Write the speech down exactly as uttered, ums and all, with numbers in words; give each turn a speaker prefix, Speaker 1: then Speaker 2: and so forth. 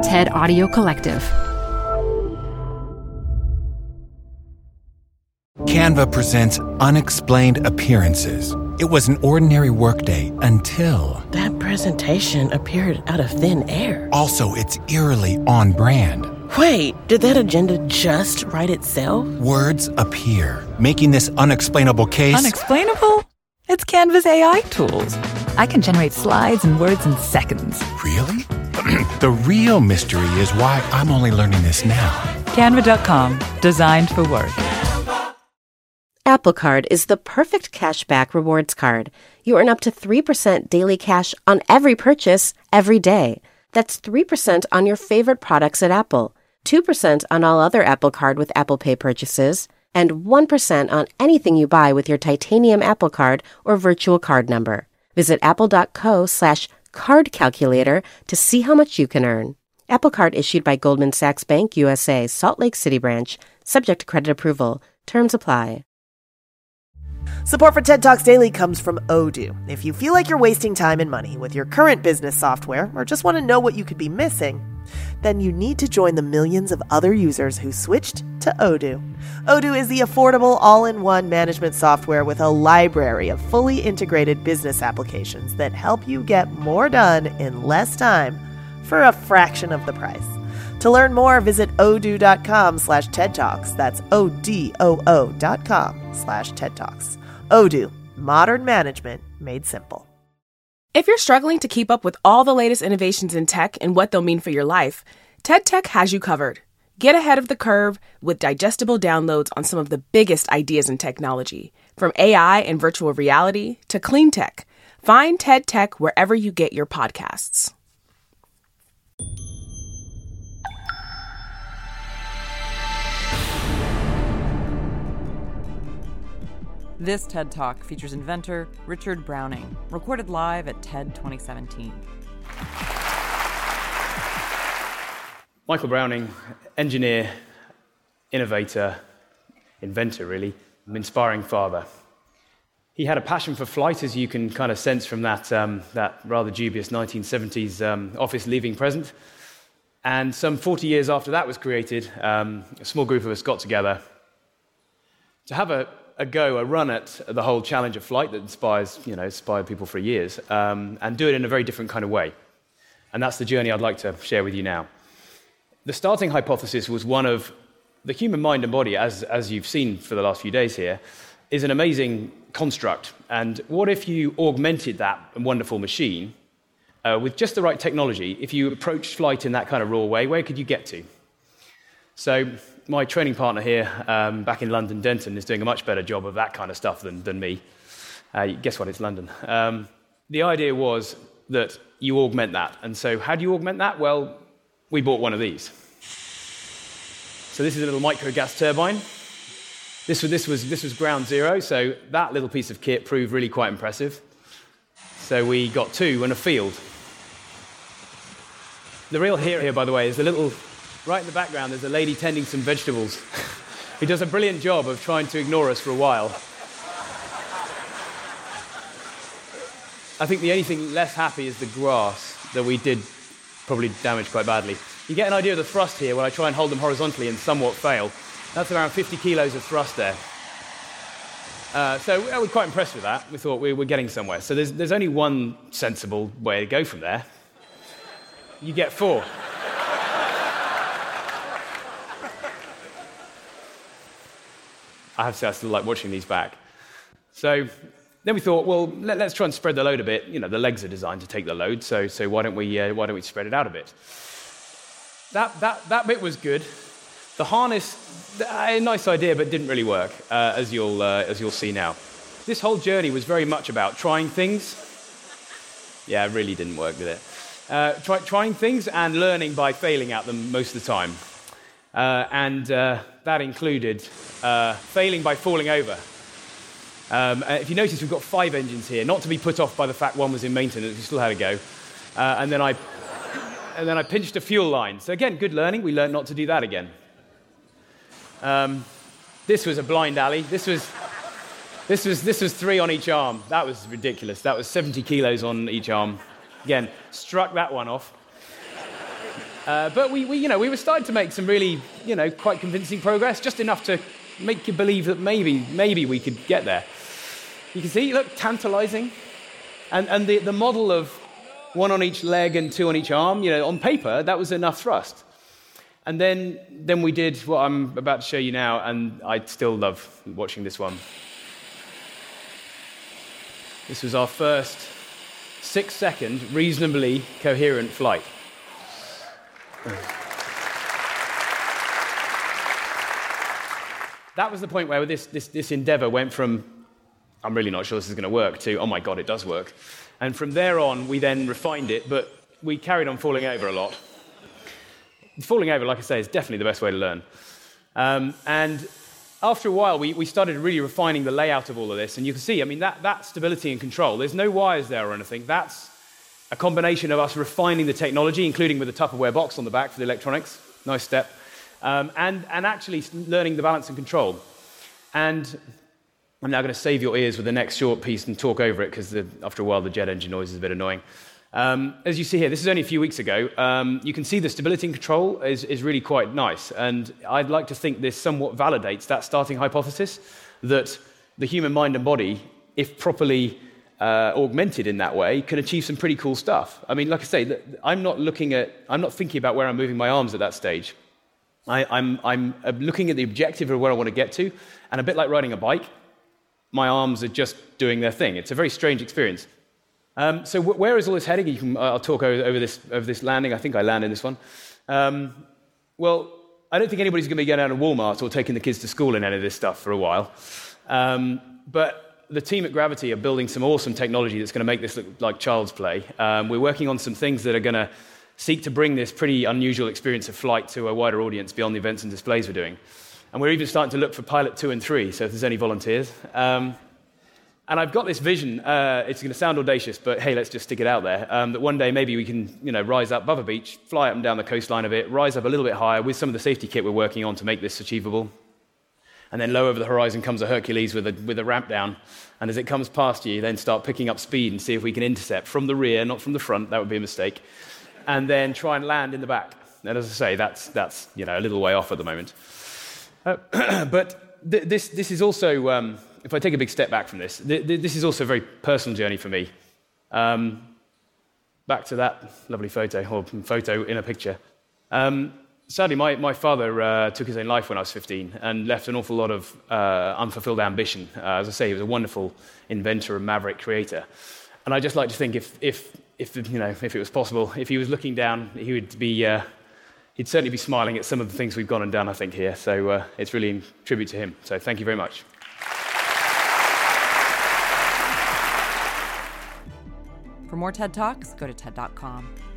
Speaker 1: TED Audio Collective.
Speaker 2: Canva presents Unexplained Appearances. It was an ordinary workday until...
Speaker 3: That presentation appeared out of thin air.
Speaker 2: Also, it's eerily on brand.
Speaker 3: Wait, did that agenda just write itself?
Speaker 2: Words appear, making this unexplainable case...
Speaker 4: Unexplainable? It's Canva's A I tools. I can generate slides and words in seconds.
Speaker 2: Really? The real mystery is why I'm only learning this now.
Speaker 4: Canva dot com, designed for work.
Speaker 5: Apple Card is the perfect cashback rewards card. You earn up to three percent daily cash on every purchase, every day. That's three percent on your favorite products at Apple, two percent on all other Apple Card with Apple Pay purchases, and one percent on anything you buy with your titanium Apple Card or virtual card number. Visit apple.co slash card calculator to see how much you can earn. Apple Card issued by Goldman Sachs Bank U S A, Salt Lake City branch, subject to credit approval. Terms apply.
Speaker 6: Support for TED Talks Daily comes from Odoo. If you feel like you're wasting time and money with your current business software or just want to know what you could be missing, then you need to join the millions of other users who switched to Odoo. Odoo is the affordable all-in-one management software with a library of fully integrated business applications that help you get more done in less time for a fraction of the price. To learn more, visit odoo.com slash TED Talks. That's O-D-O-O dot com slash TED Talks. Odoo, modern management made simple.
Speaker 7: If you're struggling to keep up with all the latest innovations in tech and what they'll mean for your life, TED Tech has you covered. Get ahead of the curve with digestible downloads on some of the biggest ideas in technology, from A I and virtual reality to clean tech. Find TED Tech wherever you get your podcasts.
Speaker 4: This TED Talk features inventor Richard Browning, recorded live at TED twenty seventeen.
Speaker 8: Michael Browning, engineer, innovator, inventor really, an inspiring father. He had a passion for flight, as you can kind of sense from that, um, that rather dubious nineteen seventies um, office leaving present. And some forty years after that was created, um, a small group of us got together to have a a go, a run at the whole challenge of flight that inspires, you know, inspired people for years, um, and do it in a very different kind of way. And that's the journey I'd like to share with you now. The starting hypothesis was one of the human mind and body, as, as you've seen for the last few days here, is an amazing construct. And what if you augmented that wonderful machine uh, with just the right technology? If you approached flight in that kind of raw way, where could you get to? So my training partner here, um, back in London, Denton, is doing a much better job of that kind of stuff than, than me. Uh, guess what? It's London. Um, the idea was that you augment that. And so how do you augment that? Well, we bought one of these. So this is a little micro gas turbine. This was, this was, this was ground zero, so that little piece of kit proved really quite impressive. So we got two in a field. The real hero here, by the way, is the little... Right in the background, there's a lady tending some vegetables who does a brilliant job of trying to ignore us for a while. I think the only thing less happy is the grass that we did probably damage quite badly. You get an idea of the thrust here when I try and hold them horizontally and somewhat fail. That's around fifty kilos of thrust there. Uh, so well, we're quite impressed with that. We thought we were getting somewhere. So there's, there's only one sensible way to go from there. You get four. I have to say, I still like watching these back. So then we thought, well, let, let's try and spread the load a bit. You know, the legs are designed to take the load, so so why don't we uh, why don't we spread it out a bit? That that that bit was good. The harness, a nice idea, but didn't really work, uh, as you'll uh, as you'll see now. This whole journey was very much about trying things. Yeah, it really didn't work, did it? Uh, try, trying things and learning by failing at them most of the time. Uh, and uh, that included uh, failing by falling over. Um, if you notice, we've got five engines here, not to be put off by the fact one was in maintenance, we still had to go. Uh, and then I and then I pinched a fuel line. So again, good learning. We learned not to do that again. Um, this was a blind alley. This was this was this was three on each arm. That was ridiculous. That was seventy kilos on each arm. Again, struck that one off. Uh, but we, we, you know, we were starting to make some really, you know, quite convincing progress, just enough to make you believe that maybe, maybe we could get there. You can see, look, tantalizing. And, and the, the model of one on each leg and two on each arm, you know, on paper, that was enough thrust. And then, then we did what I'm about to show you now, and I still love watching this one. This was our first six-second, reasonably coherent flight. That was the point where this, this, this endeavor went from, I'm really not sure this is going to work, to, oh my God, it does work. And from there on, we then refined it, but we carried on falling over a lot. Falling over, like I say, is definitely the best way to learn. Um, and after a while, we, we started really refining the layout of all of this. And you can see, I mean, that, that stability and control, there's no wires there or anything. That's a combination of us refining the technology, including with a Tupperware box on the back for the electronics. Nice step. Um, and, and actually learning the balance and control. And I'm now going to save your ears with the next short piece and talk over it, because after a while, the jet engine noise is a bit annoying. Um, as you see here, this is only a few weeks ago. Um, you can see the stability and control is, is really quite nice. And I'd like to think this somewhat validates that starting hypothesis that the human mind and body, if properly uh, augmented in that way, can achieve some pretty cool stuff. I mean, like I say, I'm not looking at, I'm not thinking about where I'm moving my arms at that stage. I, I'm, I'm looking at the objective of where I want to get to, and a bit like riding a bike, my arms are just doing their thing. It's a very strange experience. Um, so w- where is all this heading? You can, I'll talk over, over, this, over this landing. I think I land in this one. Um, well, I don't think anybody's going to be going down to Walmart or taking the kids to school in any of this stuff for a while. Um, but the team at Gravity are building some awesome technology that's going to make this look like child's play. Um, we're working on some things that are going to seek to bring this pretty unusual experience of flight to a wider audience beyond the events and displays we're doing. And we're even starting to look for pilot two and three, so if there's any volunteers. Um, and I've got this vision, uh, it's going to sound audacious, but hey, let's just stick it out there, um, that one day maybe we can, you know, rise up above a beach, fly up and down the coastline a bit, rise up a little bit higher with some of the safety kit we're working on to make this achievable. And then low over the horizon comes a Hercules with a, with a ramp down. And as it comes past you, then start picking up speed and see if we can intercept from the rear, not from the front. That would be a mistake. And then try and land in the back. And as I say, that's, that's you know, a little way off at the moment. Uh, but th- this, this is also, um, if I take a big step back from this, th- th- this is also a very personal journey for me. Um, back to that lovely photo, or photo in a picture. Um, sadly, my, my father uh, took his own life when I was fifteen and left an awful lot of uh, unfulfilled ambition. Uh, as I say, he was a wonderful inventor and maverick creator. And I just like to think if, if, if, you know, if it was possible, if he was looking down, he would be, uh, he'd certainly be smiling at some of the things we've gone and done, I think, here. So uh, it's really in tribute to him. So thank you very much.
Speaker 4: For more TED Talks, go to TED dot com.